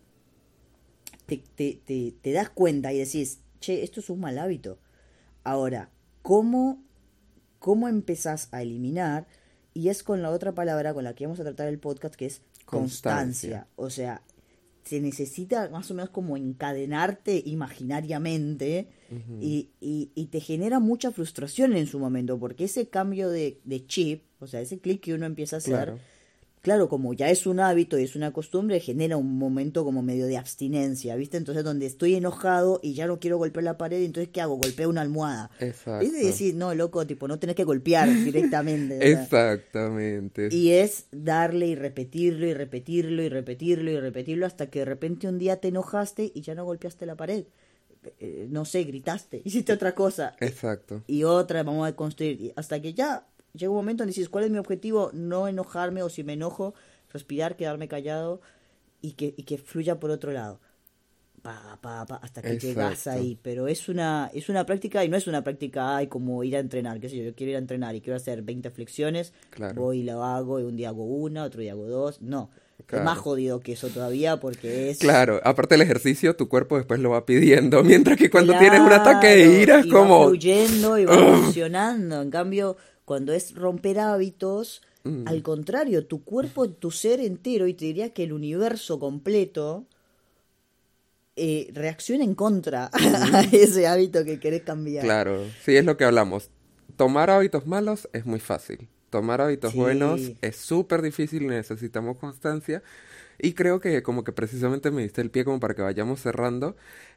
te das cuenta y decís, che, esto es un mal hábito. Ahora, ¿cómo empezás a eliminar? Y es con la otra palabra con la que vamos a tratar el podcast, que es constancia. O sea, se necesita más o menos como encadenarte imaginariamente y te genera mucha frustración en su momento, porque ese cambio de chip, o sea, ese clic que uno empieza a hacer, claro, como ya es un hábito y es una costumbre, genera un momento como medio de abstinencia, ¿viste? Entonces, donde estoy enojado y ya no quiero golpear la pared, entonces, ¿qué hago? Golpeo una almohada.
Exacto.
Es decir, no, loco, tipo, no tenés que golpear directamente.
Exactamente.
Y es darle y repetirlo y repetirlo y repetirlo y repetirlo hasta que de repente un día te enojaste y ya no golpeaste la pared. No sé, gritaste, hiciste otra cosa.
Exacto.
Y otra, vamos a construir. Hasta que ya llega un momento donde dices, ¿cuál es mi objetivo? No enojarme, o si me enojo, respirar, quedarme callado y que fluya por otro lado. Hasta que llegas ahí. Pero es una práctica, y no es una práctica como ir a entrenar, qué sé yo quiero ir a entrenar y quiero hacer 20 flexiones,
Claro.
voy y lo hago, y un día hago una, otro día hago dos, no.
Claro.
Es más jodido que eso todavía, porque es...
Claro, aparte del ejercicio, tu cuerpo después lo va pidiendo, mientras que cuando tienes un ataque de ira es
y
como...
va fluyendo y va funcionando. En cambio, cuando es romper hábitos, al contrario, tu cuerpo, tu ser entero, y te diría que el universo completo, reacciona en contra a ese hábito que querés cambiar.
Claro, sí, es lo que hablamos. Tomar hábitos malos es muy fácil. Tomar hábitos buenos es súper difícil y necesitamos constancia. Y creo que como que precisamente me diste el pie como para que vayamos cerrando.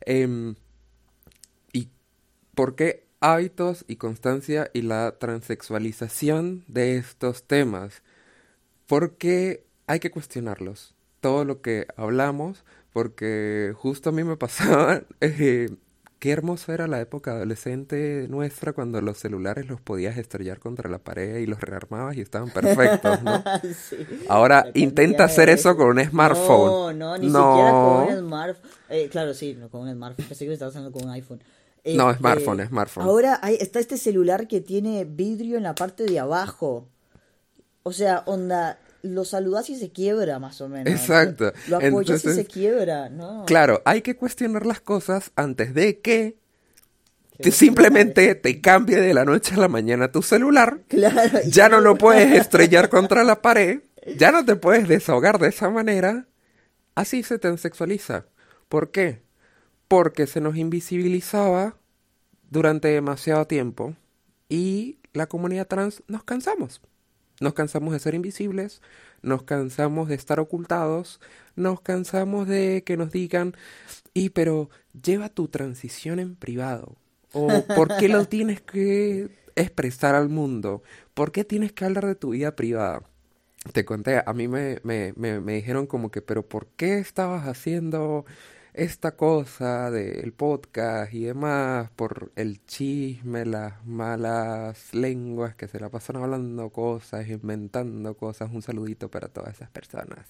¿Y por qué hábitos y constancia y la transexualización de estos temas? Porque hay que cuestionarlos. Todo lo que hablamos, porque justo a mí me pasaba... Qué hermoso era la época adolescente nuestra cuando los celulares los podías estrellar contra la pared y los rearmabas y estaban perfectos, ¿no?
Sí,
Ahora intenta hacer eso con un smartphone.
No, ni siquiera con un smartphone. Claro, sí, no, con un smartphone. Pensé que estabas hablando con un iPhone.
No, smartphone.
Ahora está este celular que tiene vidrio en la parte de abajo. O sea, onda, lo saludas y se quiebra más o menos.
Exacto.
Lo apoyas
Entonces,
y se quiebra, ¿no?
Claro, hay que cuestionar las cosas antes de que simplemente te cambie de la noche a la mañana tu celular.
Claro.
Ya no lo puedes estrellar contra la pared. Ya no te puedes desahogar de esa manera. Así se transexualiza. ¿Por qué? Porque se nos invisibilizaba durante demasiado tiempo y la comunidad trans nos cansamos. Nos cansamos de ser invisibles, nos cansamos de estar ocultados, nos cansamos de que nos digan, pero lleva tu transición en privado. O ¿por qué lo tienes que expresar al mundo? ¿Por qué tienes que hablar de tu vida privada? Te conté, a mí me dijeron como que, pero ¿por qué estabas haciendo esta cosa del podcast y demás? Por el chisme, las malas lenguas que se la pasan hablando cosas, inventando cosas. Un saludito para todas esas personas.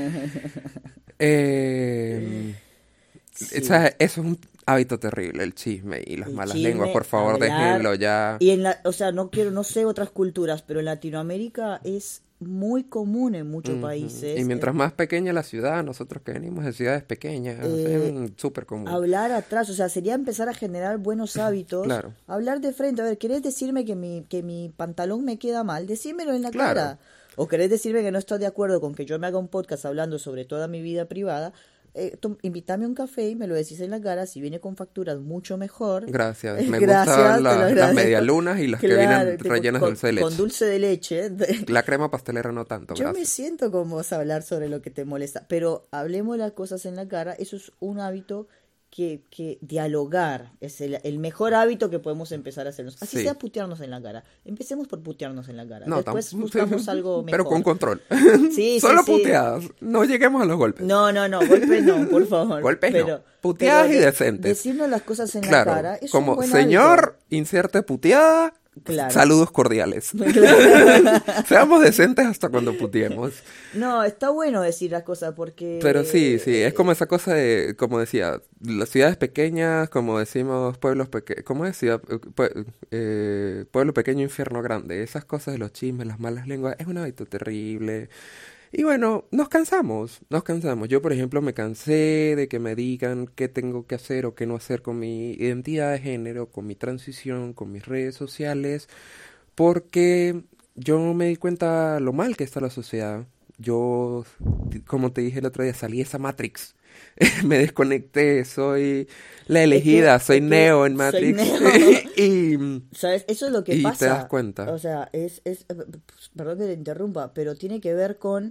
Sí.
O sea, eso es un hábito terrible, el chisme y las malas lenguas. Por favor,
hablar,
déjenlo ya.
Y o sea, no sé otras culturas, pero en Latinoamérica es muy común en muchos países.
Y mientras más pequeña la ciudad, nosotros que venimos de ciudades pequeñas, es súper común.
Hablar atrás, o sea, sería empezar a generar buenos hábitos.
Claro.
Hablar de frente. A ver, ¿querés decirme que mi pantalón me queda mal? Decímelo en la cara. O querés decirme que no estás de acuerdo con que yo me haga un podcast hablando sobre toda mi vida privada. Invítame a un café y me lo decís en la cara. Si viene con facturas, mucho mejor.
Gracias. Me gustan las medialunas y las que vienen rellenas de dulce de leche.
Con dulce de leche.
La crema pastelera no tanto,
Yo
gracias.
me siento con vos a hablar sobre lo que te molesta. Pero hablemos las cosas en la cara. Eso es un hábito que dialogar es el mejor hábito que podemos empezar a hacernos. Así
Sí.
sea putearnos en la cara. Empecemos por putearnos en la cara.
No,
Después buscamos algo mejor.
pero con control.
Sí,
Solo
sí.
puteadas. No lleguemos a los golpes.
No, golpes no, por favor.
Golpes no.
pero,
Puteadas
pero
y decentes.
Decirnos las cosas en
Claro,
la cara es
como
un buen
señor,
hábito.
inserte puteada,
Claro.
saludos cordiales.
Claro.
Seamos decentes hasta cuando puteemos.
No, está bueno decir las cosas porque...
Pero sí, es como esa cosa de, como decía, las ciudades pequeñas, como decimos, pueblos pequeños, ¿cómo es? Pueblo pequeño, infierno grande. Esas cosas de los chismes, las malas lenguas, es un hábito terrible. Y bueno, nos cansamos. Yo, por ejemplo, me cansé de que me digan qué tengo que hacer o qué no hacer con mi identidad de género, con mi transición, con mis redes sociales, porque yo me di cuenta lo mal que está la sociedad. Yo, como te dije el otro día, salí de esa Matrix. Me desconecté, soy la elegida, soy Neo en
soy
Matrix.
Neo.
Y,
¿Sabes? Eso es lo que
y
pasa.
te das cuenta.
O sea, perdón que te interrumpa, pero tiene que ver con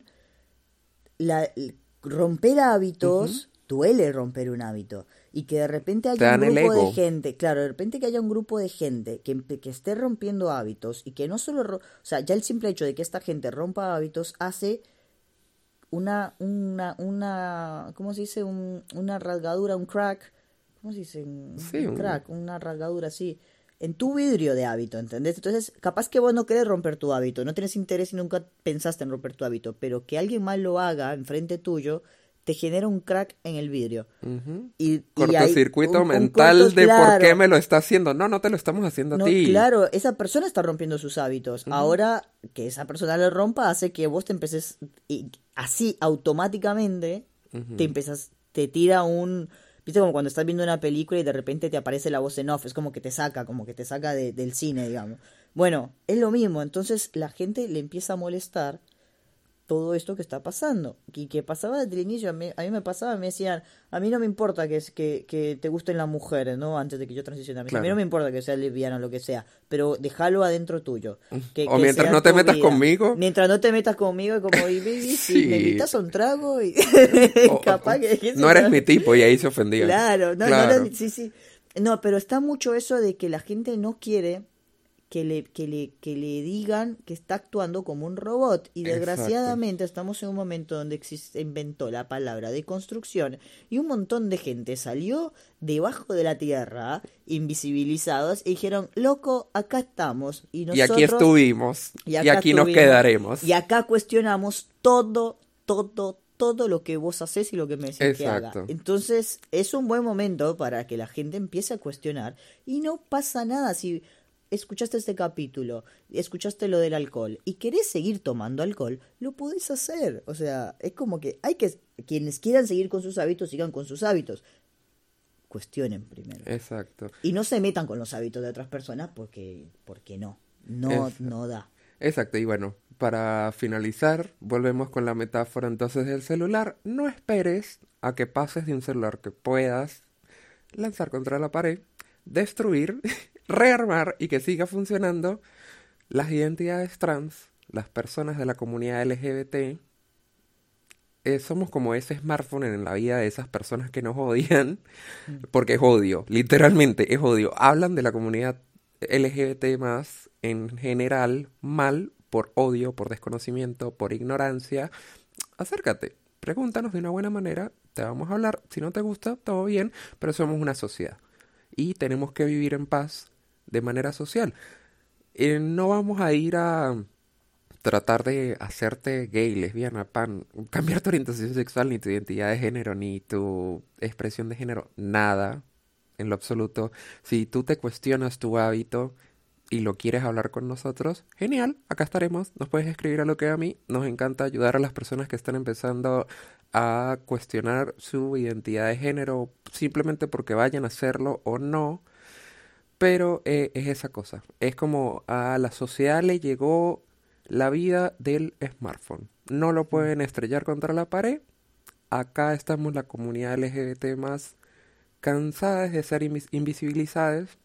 romper hábitos. Duele romper un hábito. Y que de repente
Te
haya un
dan el
grupo de
ego.
gente, claro, de repente que haya un grupo de gente que esté rompiendo hábitos y que no solo, o sea, ya el simple hecho de que esta gente rompa hábitos hace ¿cómo se dice? Una rasgadura, un crack, ¿cómo se dice?
Sí,
Un crack, una rasgadura así, en tu vidrio de hábito, ¿entendés? Entonces, capaz que vos no querés romper tu hábito, no tenés interés y nunca pensaste en romper tu hábito, pero que alguien más lo haga enfrente tuyo, te genera un crack en el vidrio.
Ujú.
Y
Cortocircuito
un
mental
corto,
de por
claro.
qué me lo está haciendo. No, no te lo estamos haciendo a
No,
ti.
claro, esa persona está rompiendo sus hábitos. Ahora que esa persona le rompa hace que vos te empeces y así automáticamente te tira viste como cuando estás viendo una película y de repente te aparece la voz en off, es como que te saca del cine, digamos. Bueno, es lo mismo, entonces la gente le empieza a molestar todo esto que está pasando. Y que pasaba desde el inicio, a mí me pasaba, me decían, a mí no me importa que te gusten las mujeres, ¿no? Antes de que yo transicionara. A mí
Claro.
no me importa que seas lesbiana o lo que sea, pero déjalo adentro tuyo.
O mientras no te metas conmigo.
Mientras no te metas conmigo, como, y baby,
Sí.
si me invitas a un trago, y capaz que
No eres mi tipo y ahí se ofendían.
Claro,
Claro.
sí. No, pero está mucho eso de que la gente no quiere que le digan que está actuando como un robot. Y desgraciadamente estamos en un momento donde inventó la palabra de construcción y un montón de gente salió debajo de la tierra, invisibilizados, y dijeron, loco, acá estamos. Y
Y aquí estuvimos. Y aquí nos
estuvimos,
quedaremos.
Y acá cuestionamos todo lo que vos haces y lo que me decís que haga.
Exacto.
Entonces es un buen momento para que la gente empiece a cuestionar y no pasa nada si escuchaste este capítulo, escuchaste lo del alcohol y querés seguir tomando alcohol, lo podés hacer. O sea, es como que quienes quieran seguir con sus hábitos, sigan con sus hábitos. Cuestionen primero.
Exacto.
Y no se metan con los hábitos de otras personas porque no da.
Exacto. Y bueno, para finalizar, volvemos con la metáfora entonces del celular. No esperes a que pases de un celular que puedas lanzar contra la pared, destruir, rearmar y que siga funcionando. Las identidades trans, las personas de la comunidad LGBT, somos como ese smartphone en la vida de esas personas que nos odian, porque es odio, literalmente es odio. Hablan de la comunidad LGBT más en general mal por odio, por desconocimiento, por ignorancia. Acércate, pregúntanos de una buena manera, te vamos a hablar. Si no te gusta, todo bien, pero somos una sociedad y tenemos que vivir en paz de manera social. No vamos a ir a tratar de hacerte gay, lesbiana, pan, cambiar tu orientación sexual, ni tu identidad de género, ni tu expresión de género, nada, en lo absoluto. Si tú te cuestionas tu hábito y lo quieres hablar con nosotros, genial, acá estaremos, nos puedes escribir a Lo que a mí, nos encanta ayudar a las personas que están empezando a cuestionar su identidad de género, simplemente porque vayan a hacerlo o no. Pero es esa cosa, es como a la sociedad le llegó la vida del smartphone. No lo pueden estrellar contra la pared. Acá estamos la comunidad LGBT más cansadas de ser invisibilizadas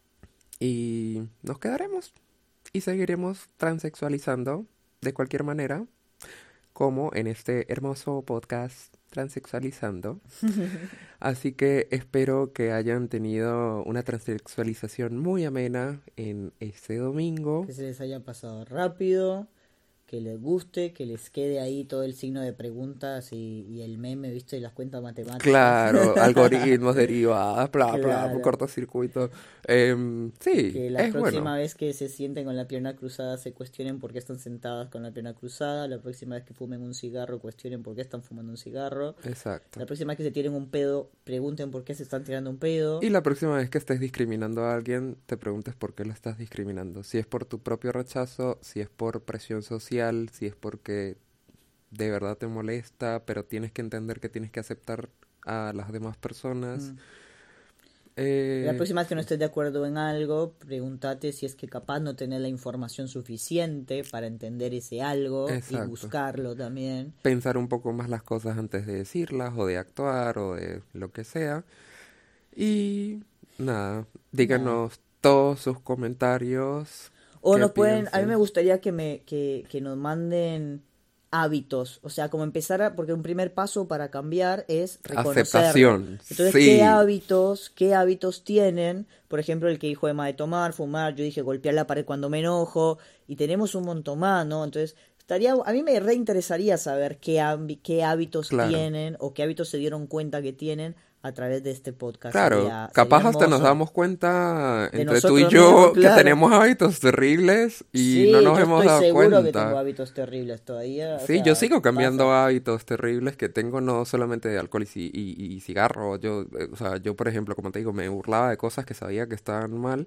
y nos quedaremos y seguiremos transexualizando de cualquier manera como en este hermoso podcast Transexualizando. Así que espero que hayan tenido una transexualización muy amena en este domingo.
Que se les haya pasado rápido, que les guste, que les quede ahí todo el signo de preguntas y el meme, ¿viste? Y las cuentas matemáticas.
Claro, algoritmos, derivadas, bla, bla,
Claro.
cortocircuito. Sí,
Que la
es
próxima
bueno.
vez que se sienten con la pierna cruzada se cuestionen por qué están sentadas con la pierna cruzada. La próxima vez que fumen un cigarro cuestionen por qué están fumando un cigarro.
Exacto.
La próxima vez que se tiren un pedo pregunten por qué se están tirando un pedo.
Y la próxima vez que estés discriminando a alguien, te preguntes por qué lo estás discriminando. Si es por tu propio rechazo, si es por presión social, si es porque de verdad te molesta, pero tienes que entender que tienes que aceptar a las demás personas.
Mm. La
Eh,
próxima vez que no estés de acuerdo en algo, pregúntate si es que capaz no tenés la información suficiente para entender ese algo y
exacto.
buscarlo también.
Pensar un poco más las cosas antes de decirlas o de actuar o de lo que sea. Y nada,
Nada.
díganos todos sus comentarios.
O
¿Qué
nos pueden, a mí me
piensan?
gustaría que nos manden hábitos, o sea, como empezar a, porque un primer paso para cambiar es reconocerlo.
Aceptación,
Entonces,
sí,
qué hábitos tienen? Por ejemplo, el que dijo Emma de tomar, fumar, yo dije golpear la pared cuando me enojo, y tenemos un montón más, ¿no? Entonces, a mí me reinteresaría saber qué hábitos
claro.
tienen o qué hábitos se dieron cuenta que tienen a través de este podcast.
Claro,
Sería
capaz hasta nos
hermoso.
damos cuenta
De
entre tú y
nosotros
yo
mismos,
que
claro.
tenemos hábitos terribles y
Sí,
no nos
yo
hemos
estoy
dado
seguro que tengo
cuenta.
hábitos terribles todavía, o
Sí, yo
sea,
sigo cambiando
pasa.
hábitos terribles que tengo, no solamente de alcohol y cigarro. Yo, o sea, yo, por ejemplo, como te digo, me burlaba de cosas que sabía que estaban mal.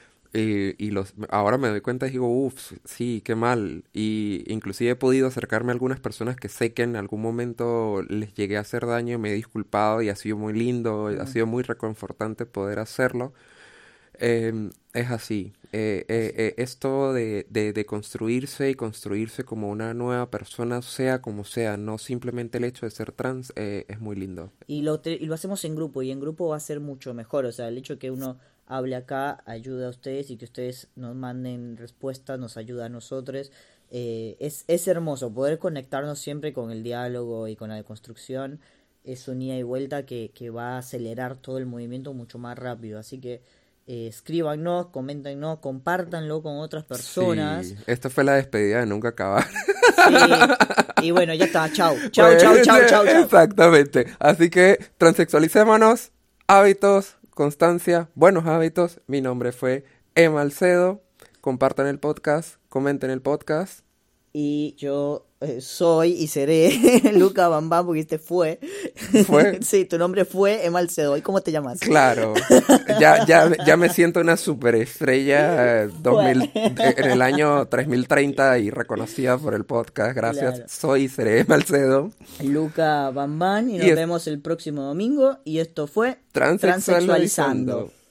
Ahora me doy cuenta y digo, uff, sí, qué mal. Y inclusive he podido acercarme a algunas personas que sé que en algún momento les llegué a hacer daño y me he disculpado y ha sido muy lindo, ha
Mm,
sido muy reconfortante poder hacerlo. Es así. Esto de construirse y construirse como una nueva persona, sea como sea, no simplemente el hecho de ser trans, es muy lindo.
y lo hacemos en grupo, y en grupo va a ser mucho mejor, o sea, el hecho que uno hable acá ayuda a ustedes y que ustedes nos manden respuestas, nos ayuda a nosotros. Es hermoso poder conectarnos siempre con el diálogo y con la construcción. Es un ida y vuelta que va a acelerar todo el movimiento mucho más rápido. Así que escríbanos, coméntenos, compártanlo con otras personas.
Sí, esta fue la despedida de nunca acabar.
Sí. Y bueno, ya está. Chau. Chau, chau, chau, chau, chau.
Exactamente. Así que transexualicémonos, hábitos, constancia, buenos hábitos. Mi nombre fue Emma Alcedo. Compartan el podcast, comenten el podcast.
Y yo soy y seré Luca Bambam, porque este fue.
Fue,
Sí, tu nombre fue Emma Alcedo. ¿Y cómo te llamas?
claro, ya me siento una superestrella 2000, en el año 3030 y reconocida por el podcast. Gracias,
Claro.
soy y seré Emma Alcedo.
Luca Bambam. Y nos
Y es
vemos el próximo domingo. Y esto fue
Transexualizando.